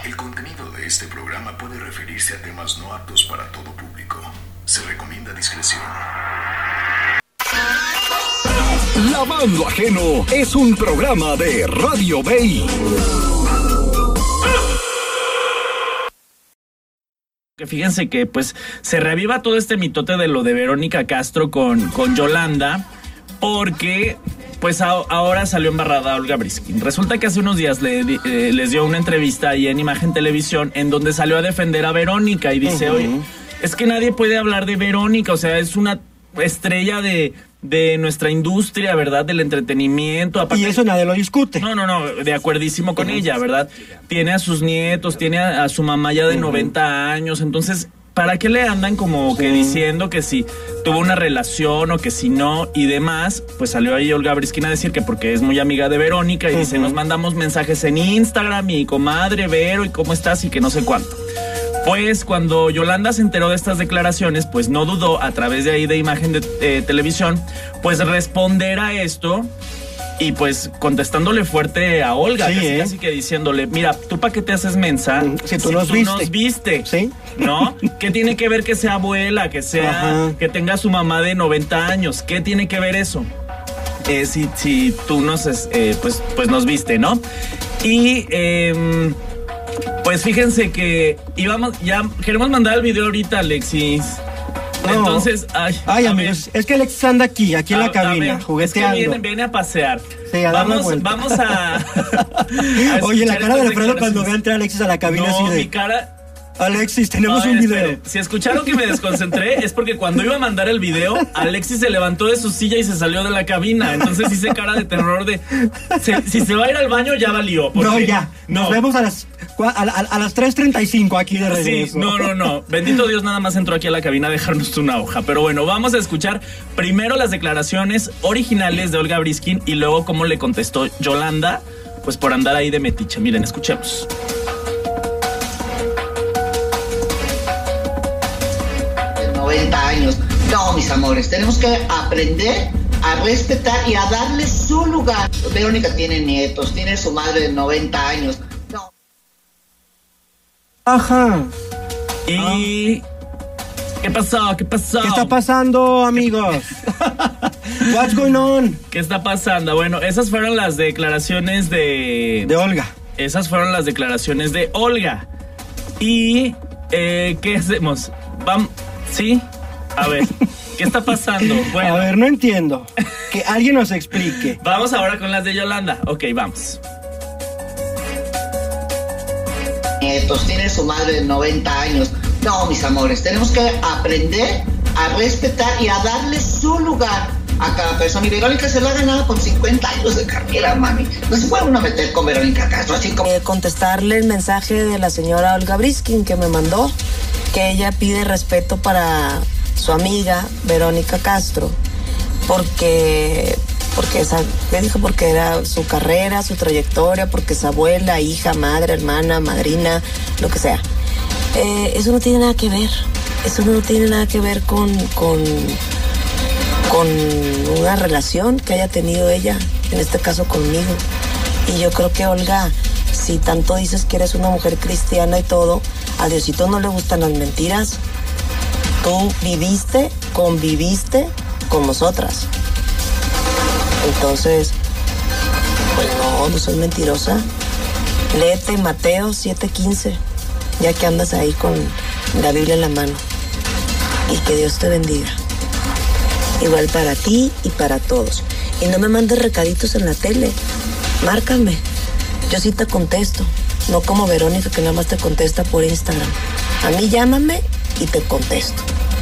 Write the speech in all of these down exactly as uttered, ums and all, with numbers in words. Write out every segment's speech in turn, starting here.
El contenido de este programa puede referirse a temas no aptos para todo público. Se recomienda discreción. Lavando Ajeno es un programa de Radio Bay. Que fíjense que pues se reaviva todo este mitote de lo de Verónica Castro con, con Yolanda, porque pues a, ahora salió embarrada Olga Briskine. Resulta que hace unos días le, eh, les dio una entrevista ahí en Imagen Televisión en donde salió a defender a Verónica y dice, uh-huh. oye, es que nadie puede hablar de Verónica, o sea, es una estrella de... de nuestra industria, ¿verdad? Del entretenimiento. Aparte, y eso nadie lo discute. No, no, no, de acuerdísimo con ella, ¿verdad? Tiene a sus nietos, tiene a, a su mamá ya de uh-huh. noventa años, entonces, ¿para qué le andan como sí. que diciendo que si tuvo una relación o que si no y demás? Pues salió ahí Olga Briskine a decir que porque es muy amiga de Verónica y uh-huh. dice, nos mandamos mensajes en Instagram y comadre, Vero, y cómo estás y que no sé cuánto. Pues cuando Yolanda se enteró de estas declaraciones, pues no dudó a través de ahí de Imagen de eh, Televisión, pues responder a esto y pues contestándole fuerte a Olga, sí, casi, ¿eh? casi que diciéndole, mira, ¿tú para qué te haces mensa? Si tú, si nos, tú viste. nos viste, ¿Sí? ¿no? ¿Qué tiene que ver que sea abuela, que sea, Ajá. que tenga su mamá de noventa años? ¿Qué tiene que ver eso? Eh, si, si tú nos, eh, pues, pues nos viste, ¿no? Y... Eh, Pues fíjense que íbamos, ya queremos mandar el video ahorita, Alexis. No. Entonces, ay, ay amigos, ver. es que Alexis anda aquí, aquí en la a, cabina, a ver, jugueteando. Es que viene, viene a pasear. Sí, a vamos, vamos a, a Oye, la cara de Alfredo cuando ve entrar a Alexis a la cabina no, así de... mi cara... Alexis, tenemos a ver, un video. Espere. Si escucharon que me desconcentré, es porque cuando iba a mandar el video, Alexis se levantó de su silla y se salió de la cabina. Entonces hice cara de terror de... Se, si se va a ir al baño, ya valió. No, ya. No. Nos vemos a las, a, a, a las tres treinta y cinco aquí de regreso. Sí, no, no, no. Bendito Dios, nada más entró aquí a la cabina a dejarnos una hoja. Pero bueno, vamos a escuchar primero las declaraciones originales de Olga Briskine y luego cómo le contestó Yolanda, pues por andar ahí de metiche. Miren, escuchemos. noventa años. No, mis amores, tenemos que aprender a respetar y a darle su lugar. Verónica tiene nietos, tiene su madre de noventa años. No. Ajá. Y... ¿Qué pasó? ¿Qué pasó? ¿Qué está pasando, amigos? What's going on? ¿Qué está pasando? Bueno, esas fueron las declaraciones de... De Olga. Esas fueron las declaraciones de Olga. Y... Eh, ¿qué hacemos? Vamos... ¿Sí? A ver, ¿qué está pasando? Bueno. A ver, no entiendo. Que alguien nos explique. Vamos ahora con las de Yolanda. Ok, vamos. Nietos, tiene su madre de noventa años. No, mis amores, tenemos que aprender a respetar y a darle su lugar a cada persona. Y Verónica se la ha ganado con cincuenta años de carrera, mami. No se puede uno meter con Verónica Castro, así como... Eh, contestarle el mensaje de la señora Olga Briskine que me mandó, que ella pide respeto para su amiga Verónica Castro, porque, porque esa, ¿qué dijo? Porque era su carrera, su trayectoria, porque es abuela, hija, madre, hermana, madrina, lo que sea. Eh, eso no tiene nada que ver, eso no tiene nada que ver con, con, con una relación que haya tenido ella, en este caso conmigo. Y yo creo que, Olga, si tanto dices que eres una mujer cristiana y todo, a Diosito no le gustan las mentiras. Tú viviste, conviviste con nosotras. Entonces, pues no, no soy mentirosa. Léete Mateo siete quince, ya que andas ahí con la Biblia en la mano. Y que Dios te bendiga. Igual para ti y para todos. Y no me mandes recaditos en la tele. Márcame. Yo sí te contesto. No como Verónica, que nada más te contesta por Instagram. A mí llámame y te contesto.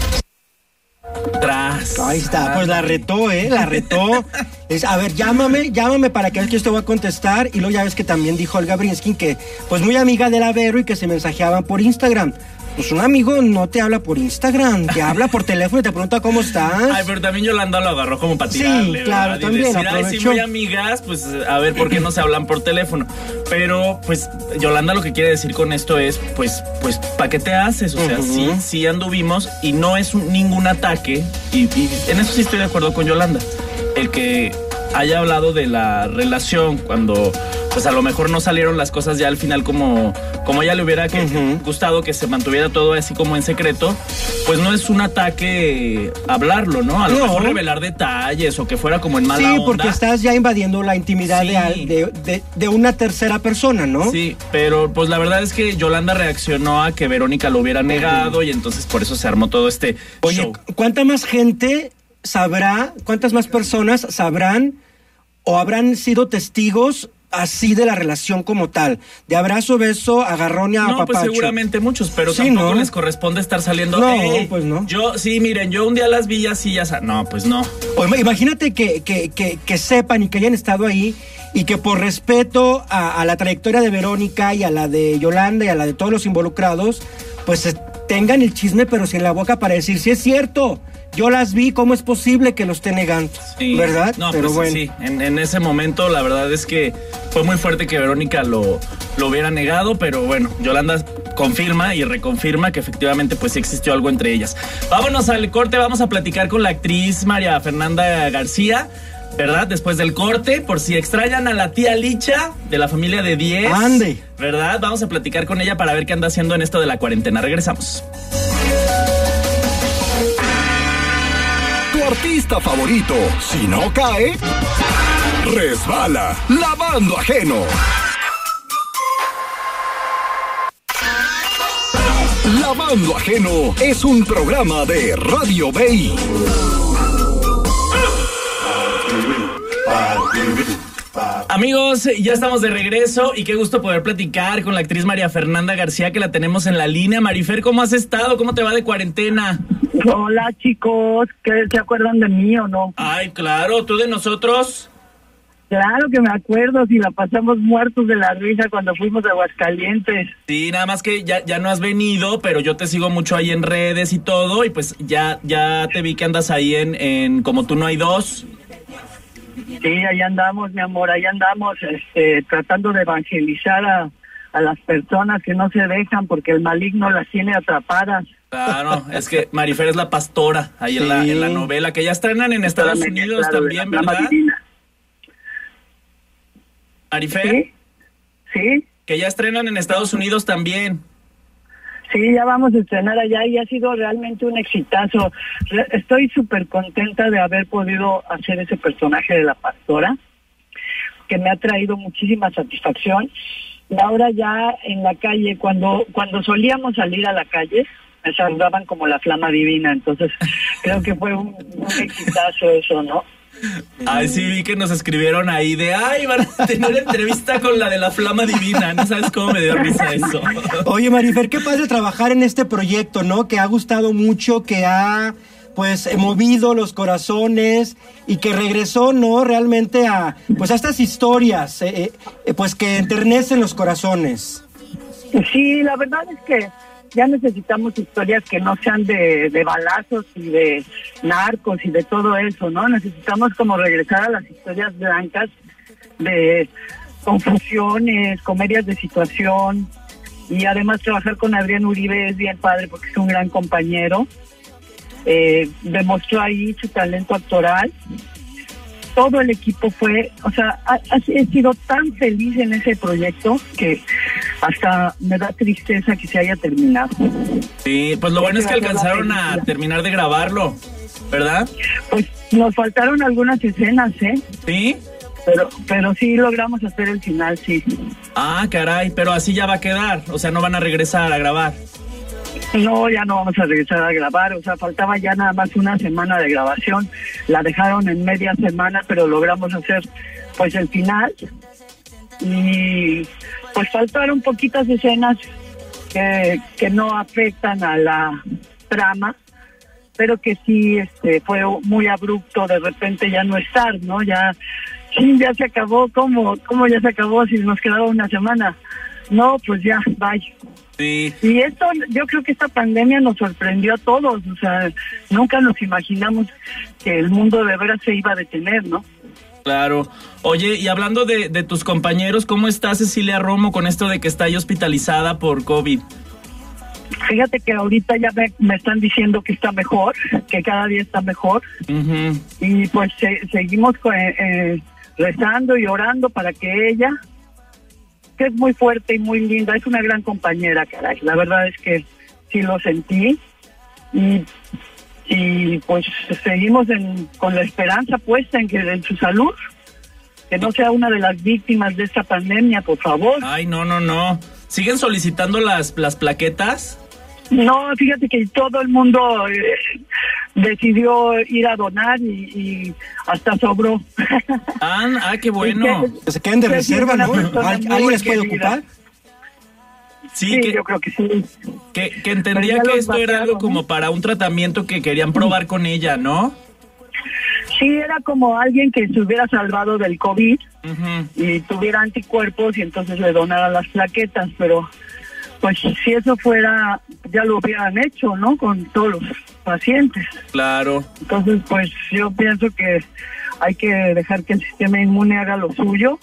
Tras. Ahí está, pues la retó, ¿eh? La retó. Es, a ver, llámame, llámame para que yo te voy a contestar. Y luego ya ves que también dijo Olga Briskine que, pues muy amiga de la Vero y que se mensajeaban por Instagram. Pues un amigo no te habla por Instagram, te habla por teléfono y te pregunta cómo estás. Ay, pero también Yolanda lo agarró como para tirarle. Sí, claro, ¿verdad? también y decir, aprovechó. Ay, sí, muy amigas, pues a ver por qué no se hablan por teléfono. Pero, pues, Yolanda lo que quiere decir con esto es, pues, pues, ¿para qué te haces? O sea, uh-huh. sí, sí anduvimos y no es un, ningún ataque. Y, y en eso sí estoy de acuerdo con Yolanda. El que haya hablado de la relación cuando pues a lo mejor no salieron las cosas ya al final como, como ella le hubiera que, uh-huh. gustado que se mantuviera todo así como en secreto, pues no es un ataque hablarlo, ¿no? A lo no. mejor revelar detalles o que fuera como en mala sí, onda. Sí, porque estás ya invadiendo la intimidad sí. de, de, de, de una tercera persona, ¿no? Sí, pero pues la verdad es que Yolanda reaccionó a que Verónica lo hubiera negado uh-huh. y entonces por eso se armó todo este Oye, show. ¿cuánta más gente sabrá, cuántas más personas sabrán o habrán sido testigos así de la relación como tal? De abrazo, beso, agarrón y no, apapacho. Pues seguramente muchos, pero sí, tampoco ¿no? les corresponde estar saliendo. No, hey, pues no. Yo, sí, miren, yo un día las vi así, ya sabes. No, pues no. Pues imagínate que, que, que, que sepan y que hayan estado ahí y que por respeto a, a la trayectoria de Verónica y a la de Yolanda y a la de todos los involucrados, pues tengan el chisme pero sin la boca para decir si es cierto. Yo las vi, ¿cómo es posible que lo esté negando? Sí. ¿Verdad? No, pero pues bueno. sí, en, en ese momento la verdad es que fue muy fuerte que Verónica lo, lo hubiera negado, pero bueno, Yolanda confirma y reconfirma que efectivamente pues sí existió algo entre ellas. Vámonos al corte, vamos a platicar con la actriz María Fernanda García, ¿verdad? Después del corte, por si extrañan a la tía Licha de la familia de diez. ¡Ande! ¿Verdad? Vamos a platicar con ella para ver qué anda haciendo en esto de la cuarentena. Regresamos. Tu artista favorito, si no cae, resbala, lavando ajeno. Lavando ajeno es un programa de Radio B I. Amigos, ya estamos de regreso y qué gusto poder platicar con la actriz María Fernanda García, que la tenemos en la línea. Marifer, ¿cómo has estado? ¿Cómo te va de cuarentena? Hola, chicos, ¿qué se acuerdan de mí o no? Ay, claro, ¿tú de nosotros? Claro que me acuerdo, si la pasamos muertos de la risa cuando fuimos a Aguascalientes. Sí, nada más que ya, ya no has venido, pero yo te sigo mucho ahí en redes y todo, y pues ya, ya te vi que andas ahí en, en Como Tú No Hay Dos. Sí, ahí andamos, mi amor, ahí andamos, este, tratando de evangelizar a, a las personas que no se dejan porque el maligno las tiene atrapadas. Claro, es que Marifer es la pastora ahí sí. en, la, en la novela, que ya estrenan en Estados Unidos claro, también, ¿verdad? Marifer. ¿Sí? ¿Sí? Que ya estrenan en Estados Unidos también. Sí, ya vamos a estrenar allá y ha sido realmente un exitazo. Estoy súper contenta de haber podido hacer ese personaje de la pastora, que me ha traído muchísima satisfacción. Y ahora ya en la calle, cuando cuando solíamos salir a la calle, me saludaban como la flama divina, entonces creo que fue un, un exitazo eso, ¿no? Ay, sí, vi que nos escribieron ahí de, ay, van a tener entrevista con la de la flama divina, no sabes cómo me dio risa eso. Oye, Marifer, qué padre trabajar en este proyecto, ¿no? Que ha gustado mucho, que ha, pues, movido los corazones y que regresó, ¿no? Realmente a, pues, a estas historias, eh, eh, pues, que enternecen los corazones. Sí, la verdad es que ya necesitamos historias que no sean de, de balazos y de narcos y de todo eso, ¿no? Necesitamos como regresar a las historias blancas de confusiones, comedias de situación, y además trabajar con Adrián Uribe es bien padre porque es un gran compañero. Eh, demostró ahí su talento actoral. Todo el equipo fue, o sea, ha, ha, he sido tan feliz en ese proyecto que hasta me da tristeza que se haya terminado. Sí, pues lo bueno es que alcanzaron a terminar de grabarlo, ¿verdad? Pues nos faltaron algunas escenas, ¿eh? ¿Sí? Pero, pero sí logramos hacer el final, sí. Ah, caray, pero así ya va a quedar, o sea, no van a regresar a grabar. No, ya no vamos a regresar a grabar, o sea, faltaba ya nada más una semana de grabación, la dejaron en media semana, pero logramos hacer pues el final, y pues faltaron poquitas escenas que, que no afectan a la trama, pero que sí este fue muy abrupto de repente ya no estar, ¿no? Ya, sí, ya se acabó, ¿cómo, cómo ya se acabó si nos quedaba una semana? No, pues ya, bye. Sí. Y esto, yo creo que esta pandemia nos sorprendió a todos, o sea, nunca nos imaginamos que el mundo de veras se iba a detener, ¿no? Claro. Oye, y hablando de, de tus compañeros, ¿cómo está Cecilia Romo con esto de que está ahí hospitalizada por COVID? Fíjate que ahorita ya me, me están diciendo que está mejor, que cada día está mejor, uh-huh. y pues se, seguimos eh, eh, rezando y orando para que ella que es muy fuerte y muy linda, es una gran compañera, caray. La verdad es que sí lo sentí y, y pues seguimos en, con la esperanza puesta en que en su salud, que no sea una de las víctimas de esta pandemia, por favor. Ay, no, no, no. ¿Siguen solicitando las, las plaquetas? No, fíjate que todo el mundo eh, decidió ir a donar y, y hasta sobró. Ah, ah, qué bueno. Que se queden de Sí, reserva, una ¿no? persona ¿Al- muy ¿Alguien les puede querida. ocupar? Sí, Sí, que, yo creo que sí. que, que entendía Pero ya que los esto era algo vaciaron, como ¿no? para un tratamiento que querían probar con ella, ¿no? Sí, era como alguien que se hubiera salvado del COVID Ujú. y tuviera anticuerpos y entonces le donara las plaquetas, pero pues si eso fuera, ya lo hubieran hecho, ¿no? Con todos los pacientes. Claro. Entonces, pues yo pienso que hay que dejar que el sistema inmune haga lo suyo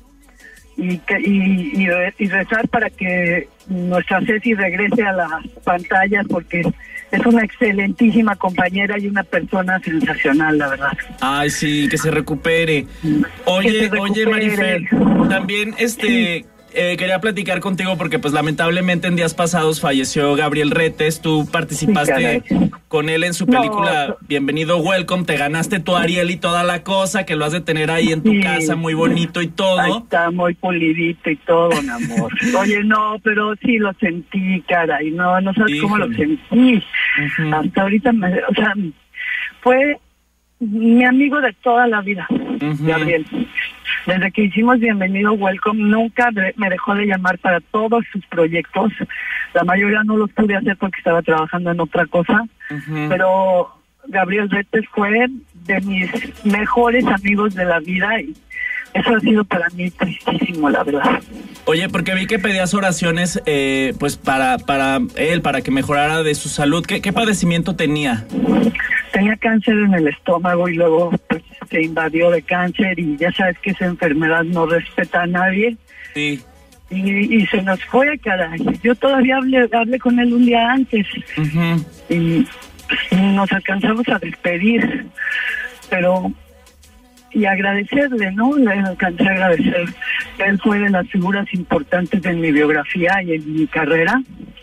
y que y, y, re- y rezar para que nuestra Ceci regrese a las pantallas, porque es una excelentísima compañera y una persona sensacional, la verdad. Ay, sí, que se recupere. Oye, Que se oye, recupere. Marifer, también este eh, quería platicar contigo porque pues lamentablemente en días pasados falleció Gabriel Retes. Tú participaste Sí, con él en su No. película Bienvenido Welcome, te ganaste tu Ariel y toda la cosa, que lo has de tener ahí en tu Sí. casa muy bonito y Ahí todo. está muy pulidito y todo, mi amor. Oye, no, pero sí lo sentí, caray. No, no sabes cómo lo Híjole. sentí. Ujú. Hasta ahorita, me, o sea, fue mi amigo de toda la vida, Ujú. Gabriel. Desde que hicimos Bienvenido Welcome, nunca de- me dejó de llamar para todos sus proyectos. La mayoría no los pude hacer porque estaba trabajando en otra cosa, Ujú. pero Gabriel Retes fue de mis mejores amigos de la vida y eso ha sido para mí tristísimo, la verdad. Oye, porque vi que pedías oraciones eh, pues para, para él, para que mejorara de su salud. ¿Qué, qué padecimiento tenía? Tenía cáncer en el estómago y luego pues, se invadió de cáncer y ya sabes que esa enfermedad no respeta a nadie Sí. y, y se nos fue, caray. Yo todavía hablé, hablé con él un día antes Ujú. y, y nos alcanzamos a despedir, pero y agradecerle, ¿no? Le alcancé a agradecer. Él fue de las figuras importantes en mi biografía y en mi carrera.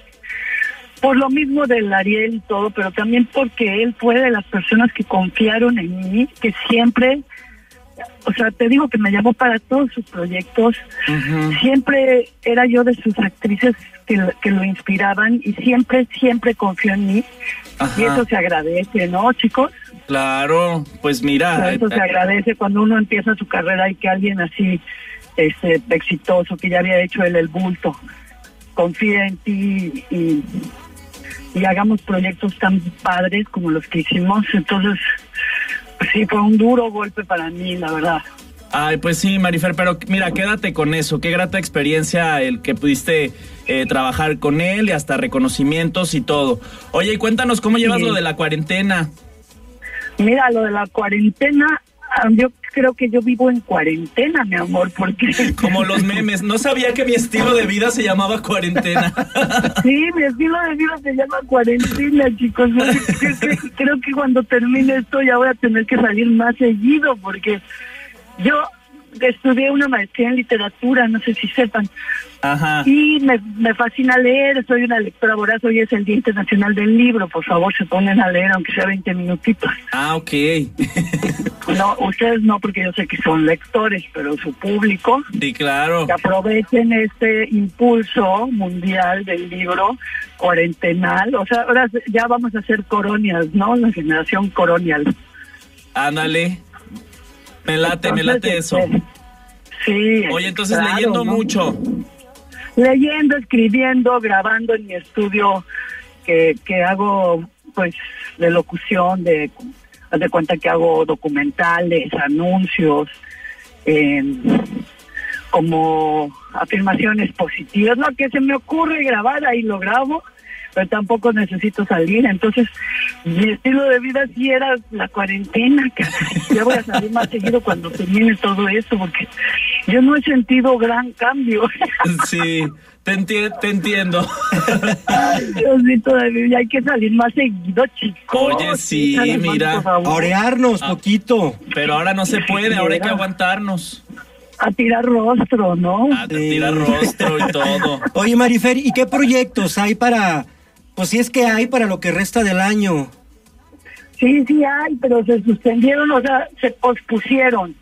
Por lo mismo del Ariel y todo, pero también porque él fue de las personas que confiaron en mí, que siempre, o sea, te digo que me llamó para todos sus proyectos. Ujú. Siempre era yo de sus actrices que, que lo inspiraban y siempre, siempre confió en mí. Ajá. Y eso se agradece, ¿no, chicos? Claro, pues mira. Eso se eh, agradece cuando uno empieza su carrera y que alguien así, este, exitoso, que ya había hecho él el bulto, confía en ti y, y hagamos proyectos tan padres como los que hicimos. Entonces, pues sí, fue un duro golpe para mí, la verdad. Ay, pues sí, Marifer, pero mira, quédate con eso. Qué grata experiencia el que pudiste eh, trabajar con él y hasta reconocimientos y todo. Oye, y cuéntanos cómo llevas Sí. lo de la cuarentena. Mira, lo de la cuarentena, ah, yo creo que yo vivo en cuarentena, mi amor, porque... Como los memes. No sabía que mi estilo de vida se llamaba cuarentena. Sí, mi estilo de vida se llama cuarentena, chicos. Yo creo, que, creo que cuando termine esto ya voy a tener que salir más seguido, porque yo estudié una maestría en literatura, no sé si sepan, Ajá. y me, me fascina leer, soy una lectora voraz. Hoy es el Día Internacional del Libro, por favor, se ponen a leer, aunque sea veinte minutitos. Ah, ok. No, ustedes no, porque yo sé que son lectores, pero su público, Sí, claro. que aprovechen este impulso mundial del libro cuarentenal. O sea, ahora ya vamos a ser coronias, ¿no? La generación coronial. Ándale. Me late, me late eso. Entonces, este, sí. Oye, entonces claro, leyendo ¿no? mucho. Leyendo, escribiendo, grabando en mi estudio que, que hago, pues, de locución, de, haz de cuenta que hago documentales, anuncios, eh, como afirmaciones positivas. Lo que se me ocurre grabar, ahí lo grabo, pero tampoco necesito salir. Entonces, mi estilo de vida sí era la cuarentena, caray. Ya voy a salir más seguido cuando termine todo esto, porque yo no he sentido gran cambio. Sí, te, enti- te entiendo. Ay, Diosito de mi vida, hay que salir más seguido, chicos. Oye, sí, Échale mano, mira. por favor. Orearnos Ah. poquito. Pero ahora no se puede, ahora hay que aguantarnos. a tirar rostro, ¿no? A tirar rostro y todo. Oye, Marifer, ¿y qué proyectos hay para, pues si es que hay para lo que resta del año? Sí, sí hay, pero se suspendieron, o sea, se pospusieron.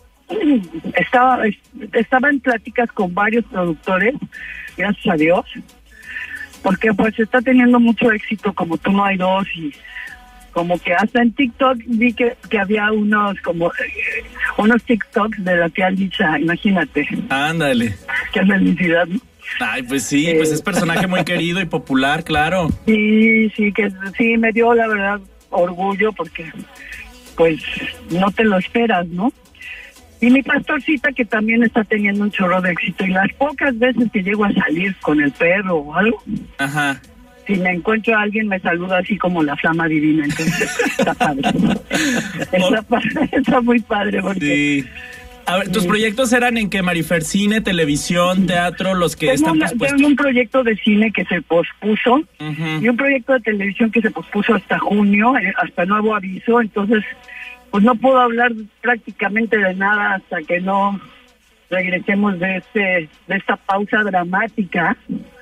Estaba, estaba en pláticas con varios productores, gracias a Dios, porque pues está teniendo mucho éxito como Tú No Hay Dos, y como que hasta en TikTok vi que, que había unos como eh, unos TikToks de la tía Licha, imagínate. Ándale. Qué felicidad, ¿no? Ay, pues sí, eh, pues es personaje muy querido y popular, claro. Sí, sí, que sí, me dio la verdad orgullo porque pues no te lo esperas, ¿no? Y mi pastorcita, que también está teniendo un chorro de éxito, y las pocas veces que llego a salir con el perro o algo, ajá, si me encuentro a alguien me saluda así como la flama divina, entonces está padre. Está, padre, está muy padre porque... Sí. A ver, ¿tus proyectos eran en qué, Marifer? ¿Cine, televisión, teatro, los que tengo están una, pospuestos? Tengo un proyecto de cine que se pospuso, uh-huh, y un proyecto de televisión que se pospuso hasta junio, hasta nuevo aviso, entonces pues no puedo hablar prácticamente de nada hasta que no regresemos de este de esta pausa dramática.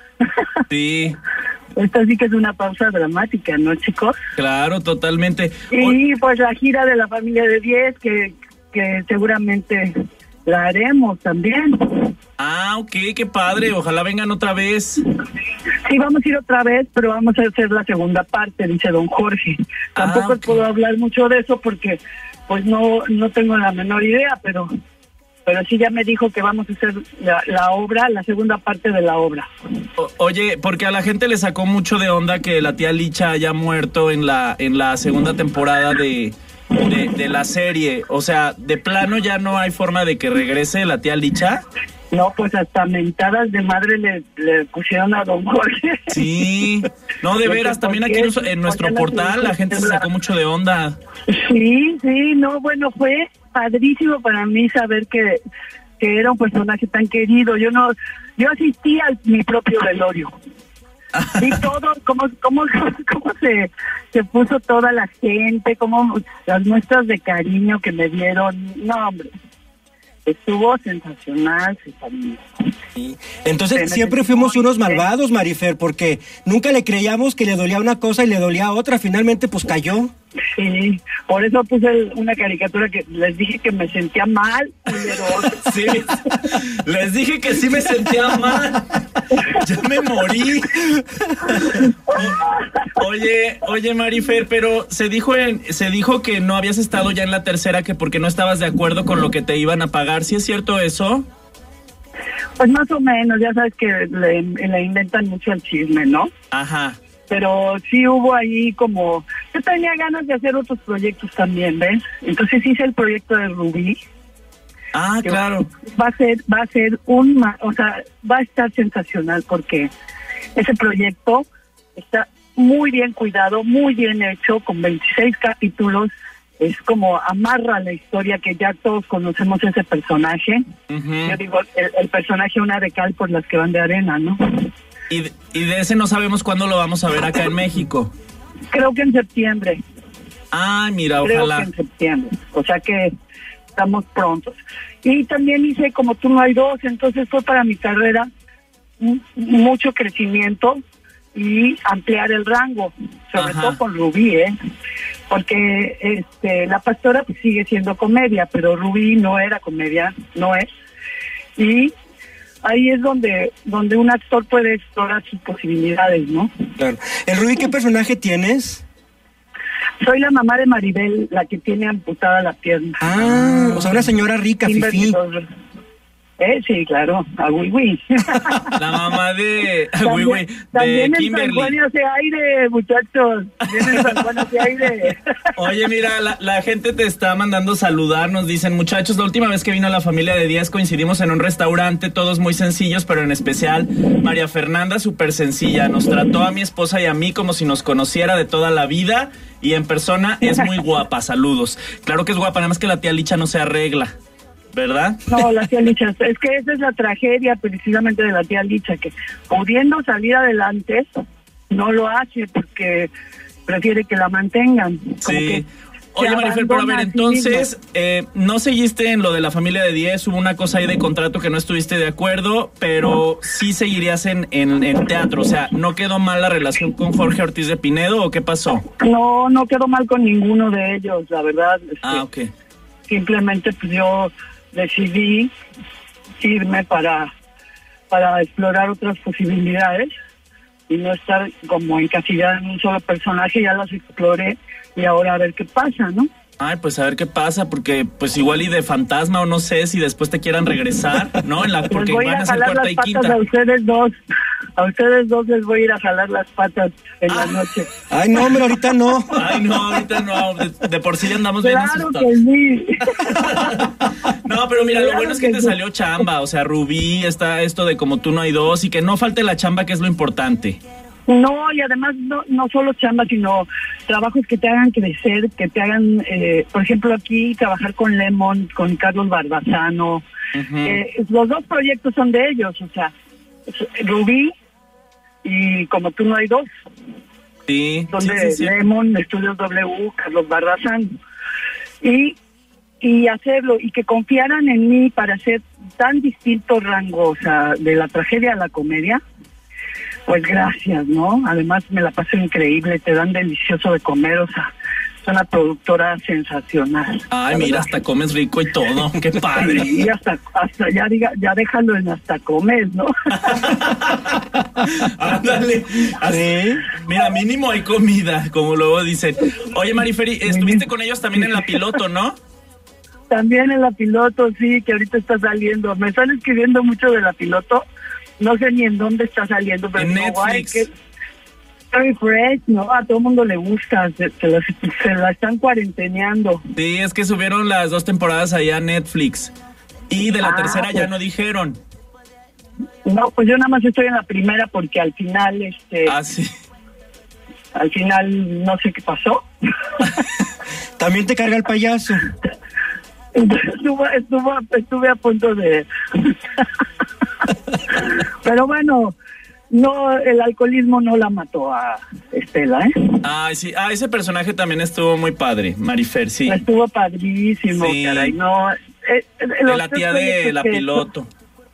Sí. Esta sí que es una pausa dramática, ¿no, chicos? Claro, totalmente. Y pues la gira de la familia de diez, que, que seguramente la haremos también. Ah, ok, qué padre, ojalá vengan otra vez. Sí, vamos a ir otra vez, pero vamos a hacer la segunda parte, dice don Jorge. Tampoco ah, okay. puedo hablar mucho de eso porque pues no no tengo la menor idea, pero pero sí ya me dijo que vamos a hacer la, la obra, la segunda parte de la obra. O, oye, porque a la gente le sacó mucho de onda que la tía Licha haya muerto en la en la segunda temporada de, de, de la serie. O sea, ¿de plano ya no hay forma de que regrese la tía Licha? No, pues hasta mentadas de madre le, le pusieron a don Jorge. Sí, no, de veras, también aquí en, en nuestro portal la gente se sacó mucho de onda. Sí, sí, no, bueno, fue padrísimo para mí saber que, que era un personaje tan querido. Yo no, yo asistí a mi propio velorio. Y todo, cómo, cómo, cómo se, se puso toda la gente, cómo las muestras de cariño que me dieron, no, hombre. Estuvo sensacional, sí. Entonces siempre fuimos unos malvados, Marifer, porque nunca le creíamos que le dolía una cosa y le dolía otra, finalmente pues cayó. Sí, por eso puse una caricatura que les dije que me sentía mal, pero... Sí, les dije que sí me sentía mal, ya me morí. Oye, oye Marifer, pero se dijo en, se dijo que no habías estado ya en la tercera, que porque no estabas de acuerdo con lo que te iban a pagar, ¿sí es cierto eso? Pues más o menos, ya sabes que le, le inventan mucho el chisme, ¿no? Ajá. Pero sí hubo ahí como... Yo tenía ganas de hacer otros proyectos también, ¿ves? Entonces hice el proyecto de Rubí. Ah, claro. Va a ser, va a ser un... O sea, va a estar sensacional porque ese proyecto está muy bien cuidado, muy bien hecho, con veintiséis capítulos. Es como amarra la historia que ya todos conocemos ese personaje. Uh-huh. Yo digo, el, el personaje una de cal por las que van de arena, ¿no? Y de, y de ese no sabemos cuándo lo vamos a ver acá en México. Creo que en septiembre. Ah, mira, Creo ojalá. que en septiembre, o sea que estamos prontos. Y también hice Como Tú No Hay Dos, entonces fue para mi carrera m- mucho crecimiento y ampliar el rango, sobre Ajá. todo con Rubí, ¿eh? Porque este, La Pastora pues, sigue siendo comedia, pero Rubí no era comedia, no es. Y ahí es donde donde un actor puede explorar sus posibilidades, ¿no? Claro. ¿El Rubí qué personaje tienes? Soy la mamá de Maribel, la que tiene amputada la pierna. Ah, o sea, una señora rica, fifí. Eh, sí, claro, a Wiwi. La mamá de a Wiwi, de también Kimberly. En San Juan hace aire, muchachos. También en San Juan hace aire. Oye, mira, la, la gente te está mandando saludar. Nos dicen, muchachos, la última vez que vino la familia de Díaz coincidimos en un restaurante, todos muy sencillos, pero en especial María Fernanda, súper sencilla. Nos trató a mi esposa y a mí como si nos conociera de toda la vida y en persona es muy guapa. Saludos. Claro que es guapa, nada más que la tía Licha no se arregla, ¿verdad? No, la tía Licha, es que esa es la tragedia precisamente de la tía Licha, que pudiendo salir adelante, no lo hace porque prefiere que la mantengan. Como sí. que Oye, Marifer, pero a ver, entonces, eh, no seguiste en lo de la familia de diez, hubo una cosa ahí de contrato que no estuviste de acuerdo, pero sí seguirías en, en, en teatro, o sea, ¿no quedó mal la relación con Jorge Ortiz de Pinedo o qué pasó? No, no quedó mal con ninguno de ellos, la verdad. Este, ah, ok. Simplemente pues yo decidí irme para, para explorar otras posibilidades y no estar como encasillada en un solo personaje. Ya las exploré y ahora a ver qué pasa, ¿no? Ay, pues a ver qué pasa, porque pues igual y de fantasma o no sé si después te quieran regresar, ¿no? En la, porque voy van a a ser jalar cuarta las y patas quinta. a ustedes dos. A ustedes dos les voy a ir a jalar las patas en Ah. la noche. Ay, no, hombre, ahorita no. Ay, no, ahorita no, de, de por sí ya andamos bien Claro asustados. que sí. No, pero mira, lo Claro bueno es que que te sí. salió chamba, o sea, Rubí, está esto de como tú no hay dos y que no falte la chamba, que es lo importante. No, y además no, no solo chamba, sino trabajos que te hagan crecer, que te hagan, eh, por ejemplo, aquí trabajar con Lemon, con Carlos Barbazano. Ujú. Eh, los dos proyectos son de ellos, o sea, es- Rubí y Como tú no hay dos, Sí, son sí, de sí, sí. Lemon, Estudios W, Carlos Barbazano. Y, y hacerlo, y que confiaran en mí para hacer tan distintos rangos, o sea, de la tragedia a la comedia. Pues gracias, ¿no? Además me la paso increíble, te dan delicioso de comer, o sea, es una productora sensacional. Ay, la mira, verdad. hasta comes rico y todo, qué padre. Sí, hasta, hasta ya diga, ya déjalo en hasta comer, ¿no? Ándale. Así, mira, mínimo hay comida, como luego dicen. Oye, Mariferi, estuviste con ellos también en la piloto, ¿no? También en la piloto, sí, que ahorita está saliendo. Me están escribiendo mucho de la piloto, no sé ni en dónde está saliendo, pero En no, guay, Netflix. que very fresh, ¿no? A todo el mundo le gusta, se, se, la, se la están cuarenteneando. Sí, es que subieron las dos temporadas allá a Netflix. Y de la Ah, tercera ya pues. no dijeron. No, pues yo nada más estoy en la primera porque al final, este, Ah, sí. al final no sé qué pasó. También te carga el payaso. estuvo, estuvo, estuve a punto de... Pero bueno, no, el alcoholismo no la mató a Estela, ¿eh? Ay, sí. Ah, ese personaje también estuvo muy padre, Marifer, sí. Estuvo padrísimo, Sí. caray, no... eh, eh, De los la tres tía de proyectos la que- piloto.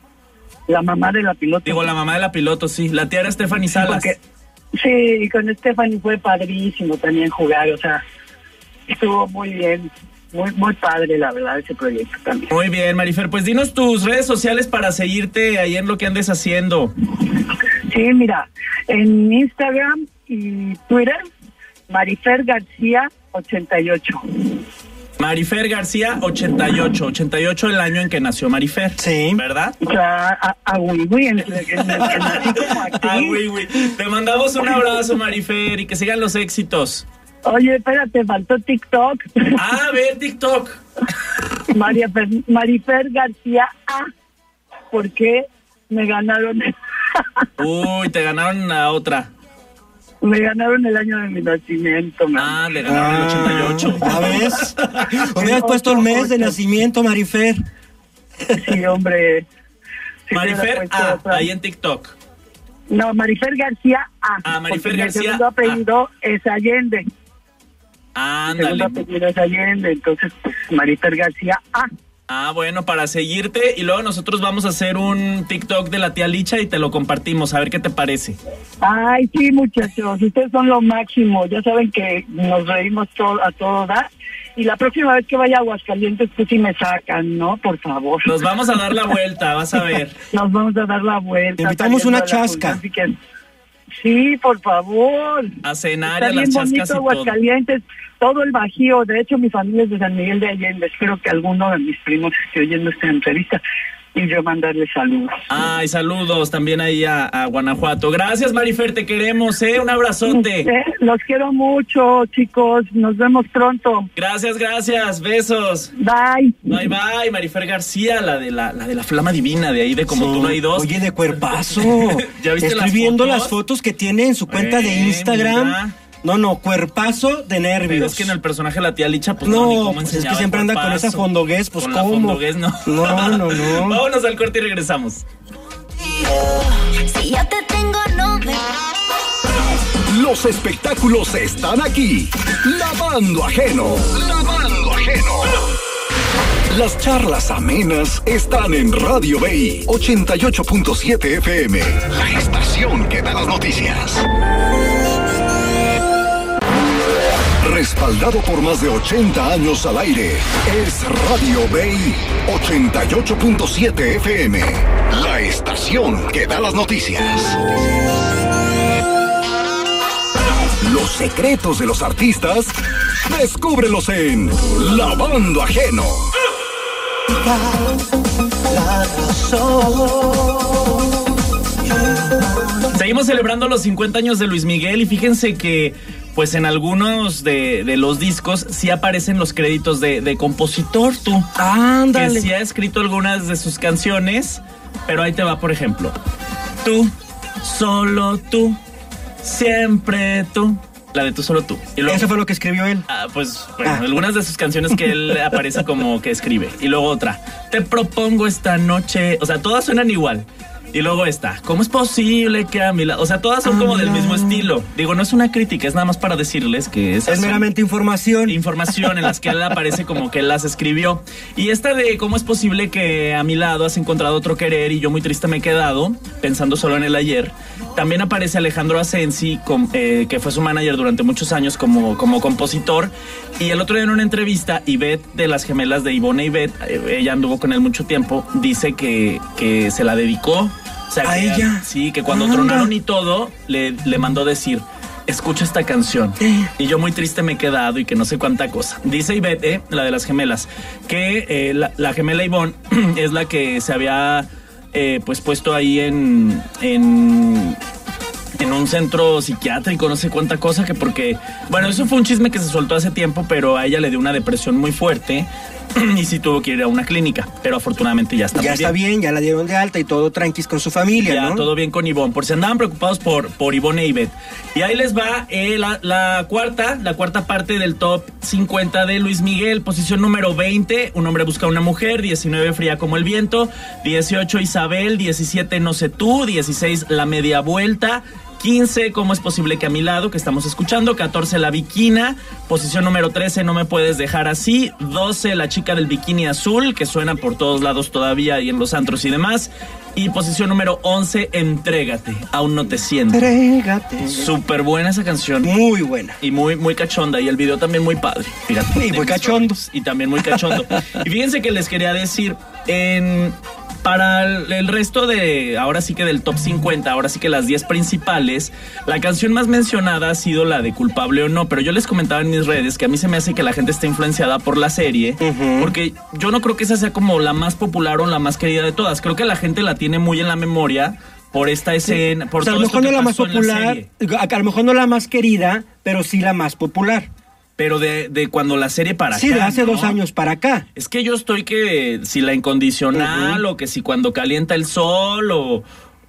La mamá de la piloto. Digo, la mamá de la piloto, sí. La tía era Stephanie Salas. Porque- sí, y con Stephanie fue padrísimo también jugar, o sea, estuvo muy bien, muy muy padre la verdad ese proyecto también. Muy bien, Marifer. Pues dinos tus redes sociales para seguirte ahí en lo que andes haciendo. Sí, mira, en Instagram y Twitter, Marifer García ochenta y ocho. Marifer García ochenta y ocho. ochenta y ocho el año en que nació Marifer. Sí. ¿Verdad? O sea, a, a Wiwi, en, en, en, en- así como actriz. Ah, güey, güey. Te mandamos un abrazo, Marifer, y que sigan los éxitos. Oye, espérate, faltó TikTok. Ah, ve TikTok. María Fer- Marifer García A. ¿Por qué me ganaron? Uy, te ganaron a otra. Me ganaron el año de mi nacimiento, man. Ah, le ganaron el ochenta y ocho. ¿Ya ves? Hubieras puesto el mes de nacimiento, Marifer. Sí, hombre. Sí, Marifer hubiera puesto A, otra. ahí en TikTok. No, Marifer García A. Ah, Marifer porque García Mi segundo A. apellido es Allende. Mi segundo Ándale. apellido es Allende, entonces, pues, Marifer García A. Ah, bueno, para seguirte y luego nosotros vamos a hacer un TikTok de la tía Licha y te lo compartimos, a ver qué te parece. Ay, sí, muchachos, ustedes son lo máximo. Ya saben que nos reímos todo, a todo dar. Y la próxima vez que vaya a Aguascalientes, pues sí me sacan, ¿no? Por favor. Nos vamos a dar la vuelta, vas a ver. Nos vamos a dar la vuelta. Te invitamos saliendo una a la chasca. función, así que- Sí, por favor. A cenar, Está a bien las bonito chascas y todo. Aguascalientes, todo el Bajío. De hecho, mi familia es de San Miguel de Allende. Espero que alguno de mis primos esté oyendo esta entrevista y yo mandarle saludos. Ay, saludos también ahí a, a Guanajuato. Gracias, Marifer, te queremos, ¿eh? Un abrazote. Eh, los quiero mucho, chicos. Nos vemos pronto. Gracias, gracias. Besos. Bye. Bye, bye. Marifer García, la de la, la de la flama divina, de ahí de Como tú no hay dos. Oye, de cuerpazo. ¿Ya viste Estoy las viendo fotos? las fotos que tiene en su cuenta de Eh, Instagram. mira. No, no, cuerpazo de nervios. Pero es que en el personaje de la tía Licha, pues no, No, ni cómo pues es que enseñaba siempre el anda con cuerpazo. esa fondoguez, pues Con la ¿cómo? fondoguez, no. No, no, no. Vámonos al corte y regresamos. Si ya te tengo, no me... Los Los espectáculos están aquí. Lavando Ajeno. Lavando Ajeno. Las charlas amenas están en Radio B I ochenta y ocho punto siete F M, la estación que da las noticias. Respaldado por más de ochenta años al aire, es Radio B I ochenta y ocho punto siete F M, la estación que da las noticias. Los secretos de los artistas, descúbrelos en Lavando Ajeno. Seguimos celebrando los cincuenta años de Luis Miguel y fíjense que pues en algunos de, de los discos sí aparecen los créditos de, de compositor, tú. Ándale. Que sí ha escrito algunas de sus canciones, pero ahí te va, por ejemplo. Tú, solo tú, siempre tú. La de Tú, solo tú. Y luego, eso fue lo que escribió él. Ah, pues, bueno, Ah. algunas de sus canciones que él aparece como que escribe. Y luego otra. Te propongo esta noche. O sea, todas suenan igual. Y luego esta. ¿Cómo es posible que a mi lado? O sea, todas son como del mismo estilo. Digo, no es una crítica, es nada más para decirles que esas Es son meramente información. información en las que él aparece como que él las escribió. Y esta de cómo es posible que a mi lado has encontrado otro querer y yo muy triste me he quedado, pensando solo en el ayer. También aparece Alejandro Asensi, com, eh, que fue su manager durante muchos años como, como compositor. Y el otro día en una entrevista, Ivette, de las gemelas de Ivonne e Ivette, eh, ella anduvo con él mucho tiempo, dice que, que se la dedicó. O sea, ¿A que, ella? Sí, que cuando Anda. tronaron y todo, le, le mandó decir, escucha esta canción. Y yo muy triste me he quedado y que no sé cuánta cosa. Dice Ivette, eh, la de las gemelas, que eh, la, la gemela Ivonne es la que se había eh, pues puesto ahí en... en en un centro psiquiátrico, no sé cuánta cosa, que porque, bueno, eso fue un chisme que se soltó hace tiempo, pero a ella le dio una depresión muy fuerte y sí tuvo que ir a una clínica, pero afortunadamente ya está Ya muy está bien, ya la dieron de alta y todo tranquis con su familia, ya, ¿no? todo bien con Ivonne, por si andaban preocupados por, por Ivonne e Ivette. Y ahí les va eh, la, la cuarta, la cuarta parte del top cincuenta de Luis Miguel. Posición número veinte, Un hombre busca a una mujer. diecinueve, Fría como el viento. dieciocho, Isabel. diecisiete, No sé tú. dieciséis, La media vuelta. quince, ¿Cómo es posible que a mi lado? Que estamos escuchando. catorce, La Bikina. Posición número trece, No me puedes dejar así. doce, La chica del bikini azul, que suena por todos lados todavía y en los antros y demás. Y posición número once, Entrégate, aún no te siento. Entrégate. Súper buena esa canción. Muy buena. Y muy, muy cachonda. Y el video también muy padre. Fíjate. Y muy De mis cachondo. favoritos. Y también muy cachondo. Y fíjense que les quería decir, en... Para el, el resto de, ahora sí que del top cincuenta, ahora sí que las diez principales, la canción más mencionada ha sido la de Culpable o No, pero yo les comentaba en mis redes que a mí se me hace que la gente está influenciada por la serie, uh-huh. porque yo no creo que esa sea como la más popular o la más querida de todas, creo que la gente la tiene muy en la memoria por esta escena, sí. por o sea, todo a lo mejor esto no que la más pasó en popular, la serie. a lo mejor no la más querida, pero sí la más popular. Pero de, de cuando la serie para sí, acá. Sí, de hace ¿no? dos años para acá. Es que yo estoy que si la incondicional uh-huh. o que si cuando calienta el sol o,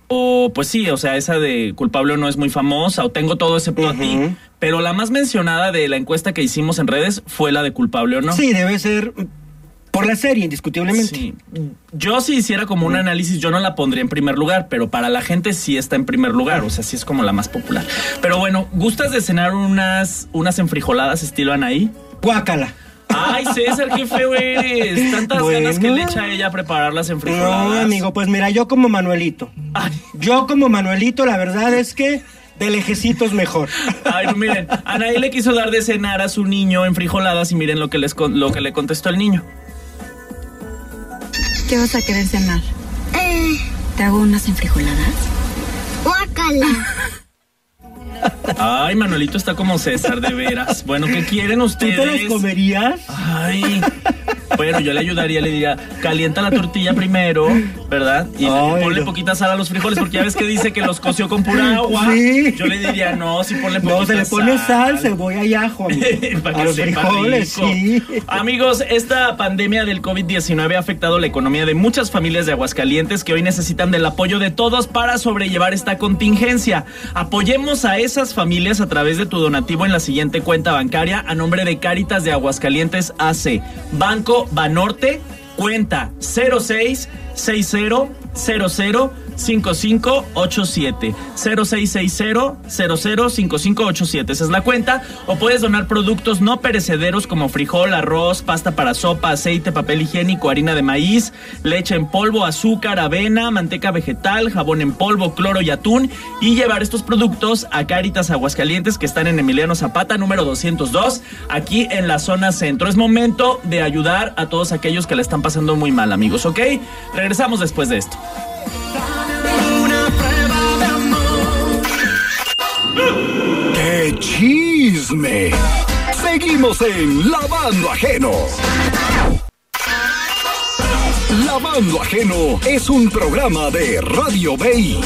o pues sí, o sea, esa de Culpable o No es muy famosa o Tengo todo excepto uh-huh. a ti. Pero la más mencionada de la encuesta que hicimos en redes fue la de Culpable o No. Sí, debe ser por la serie, indiscutiblemente. Sí. Yo si hiciera como un análisis, yo no la pondría en primer lugar, pero para la gente sí está en primer lugar, o sea, sí es como la más popular. Pero bueno, ¿gustas de cenar unas, unas enfrijoladas estilo Anaí? Guácala. Ay, César, qué feo eres. Tantas bueno. ganas que le echa a ella a preparar las enfrijoladas. No, amigo, pues mira, yo como Manuelito. Ay. Yo como Manuelito, la verdad es que de lejecitos mejor. Ay, no, miren, Anaí le quiso dar de cenar a su niño enfrijoladas y miren lo que, les, lo que le contestó el niño. ¿Qué vas a querer cenar? Eh. ¿Te hago unas enfrijoladas? ¡Guácala! Ay, Manuelito está como César, de veras. Bueno, ¿qué quieren ustedes? ¿Tú te las comerías? Ay, bueno, yo le ayudaría, le diría, calienta la tortilla primero, ¿verdad? Y Ay, ponle no. poquita sal a los frijoles, porque ya ves que dice que los coció con pura agua. Sí. Yo le diría, no, si ponle poquita sal. No, se le pone sal, sal cebolla y ajo, para a los frijoles, rico. Sí. Amigos, esta pandemia del COVID diecinueve ha afectado la economía de muchas familias de Aguascalientes que hoy necesitan del apoyo de todos para sobrellevar esta contingencia. Apoyemos a esas familias a través de tu donativo en la siguiente cuenta bancaria a nombre de Cáritas de Aguascalientes A C, Banco Banorte, cuenta cero seis seis cero cero cero cinco cinco ocho siete. cero seis seis cero, cero cero cinco cinco ocho siete. Esa es la cuenta. O puedes donar productos no perecederos como frijol, arroz, pasta para sopa, aceite, papel higiénico, harina de maíz, leche en polvo, azúcar, avena, manteca vegetal, jabón en polvo, cloro y atún, y llevar estos productos a Cáritas Aguascalientes, que están en Emiliano Zapata, número doscientos dos, aquí en la zona centro. Es momento de ayudar a todos aquellos que la están pasando muy mal, amigos, ¿ok? Regresamos después de esto. ¡Qué chisme! Seguimos en Lavando Ajeno. Lavando Ajeno es un programa de Radio Bay.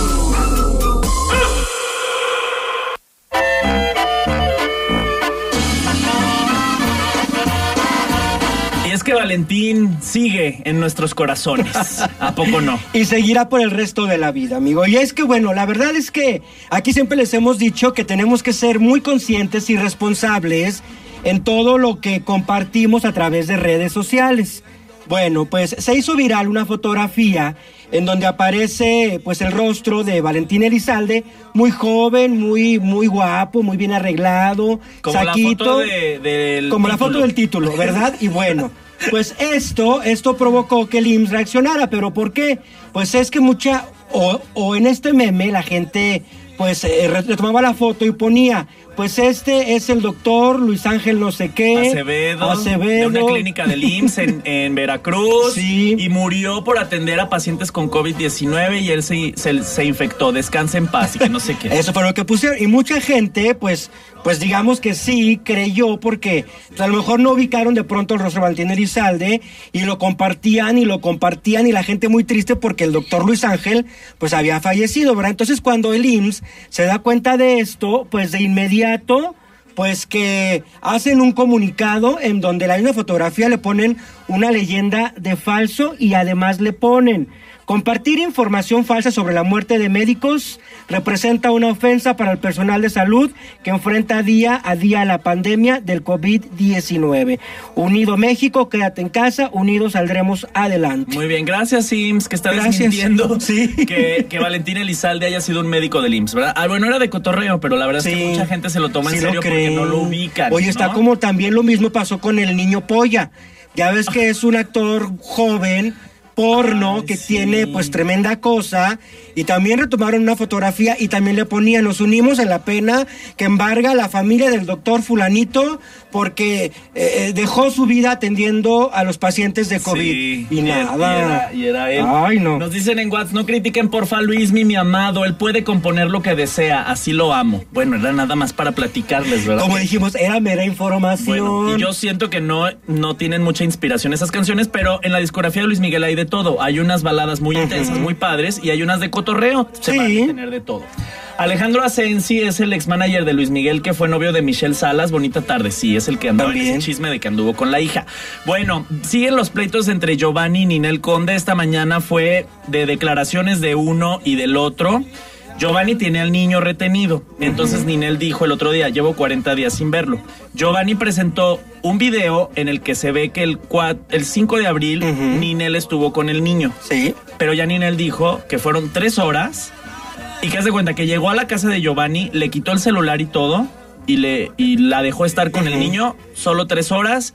Es que Valentín sigue en nuestros corazones, ¿a poco no? Y seguirá por el resto de la vida, amigo. Y es que, bueno, la verdad es que aquí siempre les hemos dicho que tenemos que ser muy conscientes y responsables en todo lo que compartimos a través de redes sociales. Bueno, pues se hizo viral una fotografía en donde aparece pues el rostro de Valentín Elizalde, muy joven, muy muy guapo, muy bien arreglado, como saquito, la foto de, del como título. la foto del título, ¿verdad? Y bueno, pues esto esto provocó que el I M S S reaccionara, pero ¿por qué? Pues es que mucha o, o en este meme la gente pues eh, retomaba la foto y ponía, pues este es el doctor Luis Ángel no sé qué. Acevedo, Acevedo. de una clínica del I M S S en, en Veracruz. Sí. Y murió por atender a pacientes con COVID diecinueve y él se, se, se infectó. Descansa en paz y que no sé qué. Eso fue lo que pusieron. Y mucha gente, pues, pues digamos que sí, creyó porque pues, a lo mejor no ubicaron de pronto el rostro de Valentín Elizalde y lo compartían y lo compartían y la gente muy triste porque el doctor Luis Ángel, pues había fallecido, ¿verdad? Entonces cuando el I M S S se da cuenta de esto, pues de inmediato, pues que hacen un comunicado en donde la misma fotografía le ponen una leyenda de falso y además le ponen: compartir información falsa sobre la muerte de médicos representa una ofensa para el personal de salud que enfrenta día a día la pandemia del COVID diecinueve. Unido México, quédate en casa, unidos saldremos adelante. Muy bien, gracias I M S S, que está Gracias. desmintiendo Sí. que, que Valentín Elizalde haya sido un médico del I M S S, ¿verdad? Ah, bueno, era de cotorreo, pero la verdad Sí. es que mucha gente se lo toma Sí en lo serio porque creen. no lo ubican. Oye, está ¿no? como también lo mismo pasó con el niño Polla. Ya ves que es un actor joven, porno, Ay, que sí. tiene pues tremenda cosa, y también retomaron una fotografía y también le ponían: nos unimos en la pena que embarga la familia del doctor fulanito porque eh, dejó su vida atendiendo a los pacientes de COVID. Sí, y nada. Y era, y era él. Ay, no. Nos dicen en WhatsApp: no critiquen porfa a Luismi, mi amado, él puede componer lo que desea, así lo amo. Bueno, era nada más para platicarles, ¿verdad? Como dijimos, era mera información. Bueno, y yo siento que no, no tienen mucha inspiración esas canciones, pero en la discografía de Luis Miguel hay de todo. Hay unas baladas muy Ujú. intensas, muy padres, y hay unas de cotorreo. Se Sí. van a tener de todo. Alejandro Asensi es el ex manager de Luis Miguel, que fue novio de Michelle Salas. Bonita tarde, sí, es el que andaba También. en ese chisme de que anduvo con la hija. Bueno, siguen los pleitos entre Giovanni y Ninel Conde. Esta mañana fue de declaraciones de uno y del otro. Giovanni tiene al niño retenido. Entonces uh-huh. Ninel dijo el otro día: llevo cuarenta días sin verlo. Giovanni presentó un video en el que se ve que el, el cinco de abril uh-huh. Ninel estuvo con el niño. Sí. Pero ya Ninel dijo que fueron tres horas y que haz de cuenta que llegó a la casa de Giovanni, le quitó el celular y todo y, le, y la dejó estar con uh-huh. el niño solo tres horas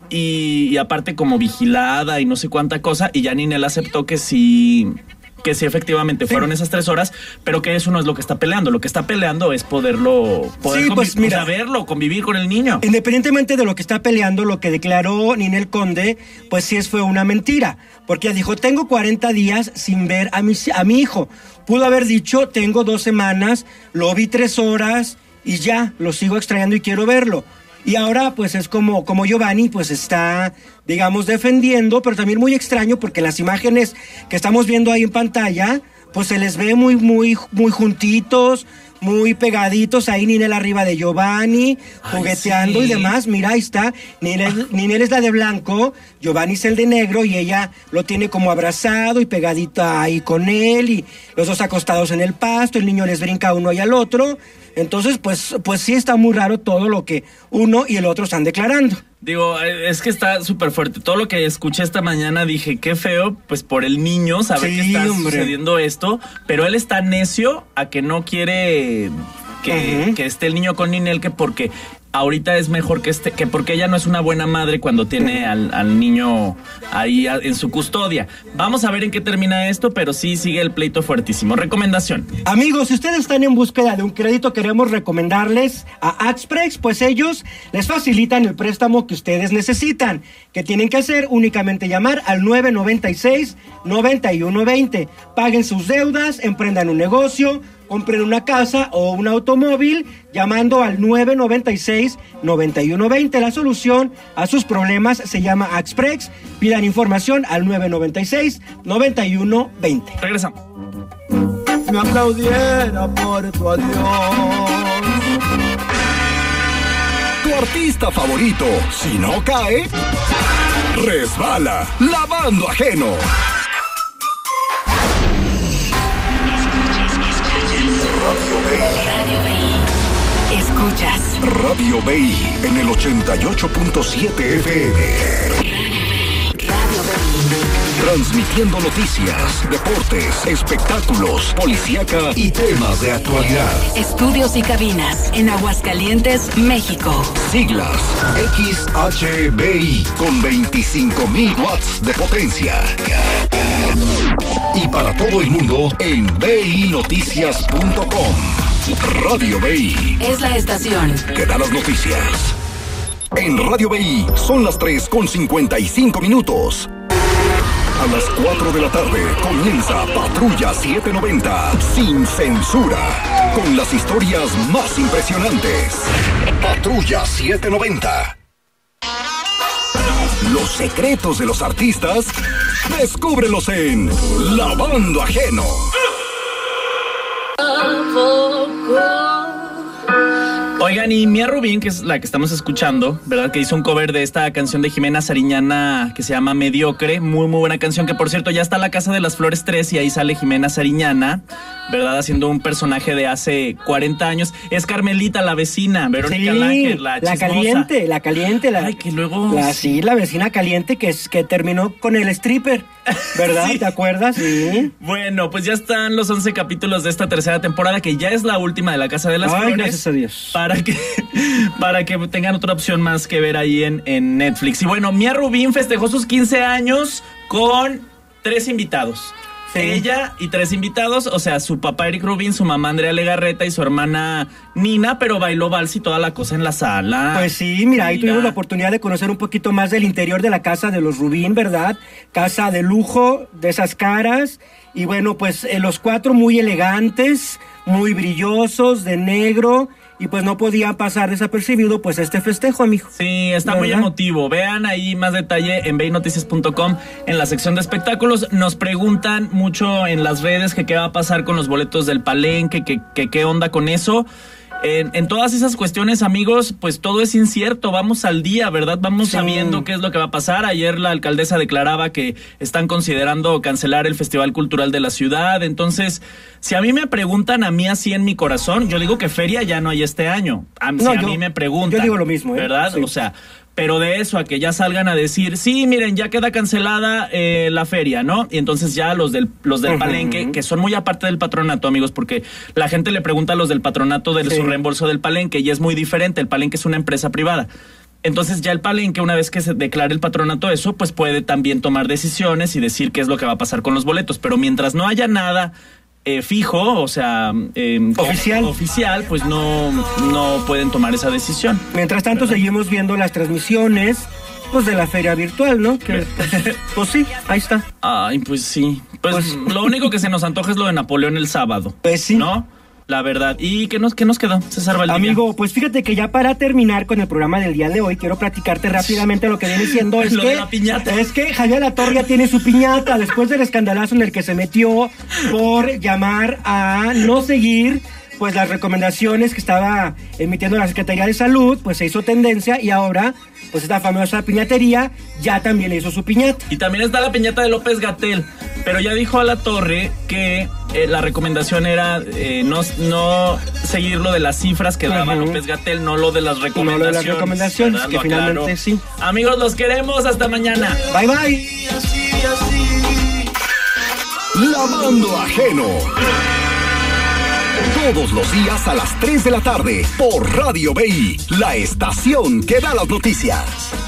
y, y aparte como vigilada y no sé cuánta cosa, y ya Ninel aceptó que sí... que sí, efectivamente, fueron sí. esas tres horas, pero que eso no es lo que está peleando. Lo que está peleando es poderlo, poder sí, conviv- pues, mira, o sea, verlo, convivir con el niño. Independientemente de lo que está peleando, lo que declaró Ninel Conde, pues sí fue una mentira. Porque ella dijo: tengo cuarenta días sin ver a mi, a mi hijo. Pudo haber dicho: tengo dos semanas, lo vi tres horas y ya, lo sigo extrañando y quiero verlo. Y ahora pues es como, como Giovanni pues está, digamos, defendiendo, pero también muy extraño porque las imágenes que estamos viendo ahí en pantalla, pues se les ve muy, muy, muy juntitos, muy pegaditos, ahí Ninel arriba de Giovanni, Ay, jugueteando sí. y demás. Mira, ahí está, Ninel, Ninel es la de blanco, Giovanni es el de negro y ella lo tiene como abrazado y pegadita ahí con él y los dos acostados en el pasto, el niño les brinca uno y al otro. Entonces, pues, pues sí está muy raro todo lo que uno y el otro están declarando. Digo, es que está súper fuerte. Todo lo que escuché esta mañana dije, qué feo, pues por el niño, saber Sí, que está hombre. sucediendo esto, pero él está necio a que no quiere que, Ujú. que esté el niño con Ninel, que porque ahorita es mejor que esté, que porque ella no es una buena madre cuando tiene al, al niño ahí a- en su custodia. Vamos a ver en qué termina esto, pero sí sigue el pleito fuertísimo. Recomendación. Amigos, si ustedes están en búsqueda de un crédito, queremos recomendarles a Axprex, pues ellos les facilitan el préstamo que ustedes necesitan. ¿Qué tienen que hacer? Únicamente llamar al nueve noventa y seis, noventa y uno veinte. Paguen sus deudas, emprendan un negocio, compren una casa o un automóvil llamando al nueve noventa y seis, noventa y uno veinte. La solución a sus problemas se llama Axprex. Pidan información al nueve noventa y seis, noventa y uno veinte. Regresamos. Me aplaudiera por tu adiós. Tu artista favorito, si no cae, resbala, lavando ajeno. Escuchas Radio B I en el ochenta y ocho punto siete F M. Transmitiendo noticias, deportes, espectáculos, policíaca y temas de actualidad. estudios y cabinas en Aguascalientes, México. Siglas X H B I con veinticinco mil watts de potencia. Y para todo el mundo en b i noticias punto com. Radio B I. Es la estación. Que da las noticias. En Radio B I son las tres con cincuenta y cinco minutos. A las cuatro de la tarde comienza Patrulla setecientos noventa, sin censura, con las historias más impresionantes. Patrulla setecientos noventa. Los secretos de los artistas, descúbrelos en Lavando Ajeno. Oigan, y Mía Rubín, que es la que estamos escuchando, ¿verdad? Que hizo un cover de esta canción de Jimena Sariñana que se llama Mediocre. Muy, muy buena canción, que por cierto ya está La Casa de las Flores tres y ahí sale Jimena Sariñana, ¿verdad? Haciendo un personaje de hace cuarenta años. Es Carmelita, la vecina, Verónica Sí, Langer, la la chismosa. caliente, la caliente, la, Ay, que luego... la sí, la vecina caliente que es que terminó con el stripper, ¿verdad? Sí. ¿Te acuerdas? Sí. Bueno, pues ya están los once capítulos de esta tercera temporada, que ya es la última de La Casa de las Ay, Flores. gracias a Dios. Para que, para que tengan otra opción más que ver ahí en, en Netflix. Y bueno, Mía Rubín festejó sus quince años con tres invitados. Sí. Ella y tres invitados, o sea, su papá Eric Rubin, su mamá Andrea Legarreta y su hermana Nina, pero bailó vals y toda la cosa en la sala. Pues sí, mira, ahí Mira. tuvimos la oportunidad de conocer un poquito más del interior de la casa de los Rubín, ¿verdad? Casa de lujo, de esas caras. Y bueno, pues eh, los cuatro muy elegantes, muy brillosos, de negro. Y pues no podía pasar desapercibido pues este festejo, amigo. Sí, está muy ¿verdad? emotivo. Vean ahí más detalle en b i noticias punto com en la sección de espectáculos. Nos preguntan mucho en las redes que qué va a pasar con los boletos del Palenque, que, que qué onda con eso. En, en todas esas cuestiones, amigos, pues todo es incierto. Vamos al día, ¿verdad? Vamos Sí. sabiendo qué es lo que va a pasar. Ayer la alcaldesa declaraba que están considerando cancelar el Festival Cultural de la ciudad. Entonces, si a mí me preguntan, a mí así en mi corazón, yo digo que feria ya no hay este año. A, No, si a yo- mí me preguntan. yo digo lo mismo, ¿eh? ¿Verdad? Sí. O sea, pero de eso a que ya salgan a decir, sí, miren, ya queda cancelada eh, la feria, ¿no? Y entonces ya los del los del Ujú. Palenque, que son muy aparte del patronato, amigos, porque la gente le pregunta a los del patronato de Sí. su reembolso del Palenque y es muy diferente. El Palenque es una empresa privada. Entonces ya el Palenque, una vez que se declare el patronato eso, pues puede también tomar decisiones y decir qué es lo que va a pasar con los boletos. Pero mientras no haya nada eh, fijo, o sea, eh, Oficial. oficial, pues no, no pueden tomar esa decisión. Mientras tanto seguimos viendo las transmisiones pues de la feria virtual, ¿no? Que pues, pues sí, ahí está. Ay, pues sí. Pues, Pues- lo único que se nos antoja es lo de Napoleón el sábado. Pues sí. ¿No? La verdad. ¿Y qué nos, qué nos quedó, César Valdivia? Amigo, pues fíjate que ya para terminar con el programa del día de hoy, quiero platicarte rápidamente lo que viene siendo es Lo que de la piñata. es que Javier Alatorre ya tiene su piñata después del escandalazo en el que se metió por llamar a no seguir pues las recomendaciones que estaba emitiendo la Secretaría de Salud, pues se hizo tendencia y ahora pues esta famosa piñatería ya también le hizo su piñata. Y también está la piñata de López Gatell. Pero ya dijo a la Torre que eh, la recomendación era eh, no, no seguir lo de las cifras que daba uh-huh. López-Gatell, no lo de las recomendaciones. No lo de las recomendaciones, ¿verdad? Que lo finalmente aclaro. sí. Amigos, los queremos. Hasta mañana. Bye, bye. Lavando Ajeno. Todos los días a las tres de la tarde por Radio B I, la estación que da las noticias.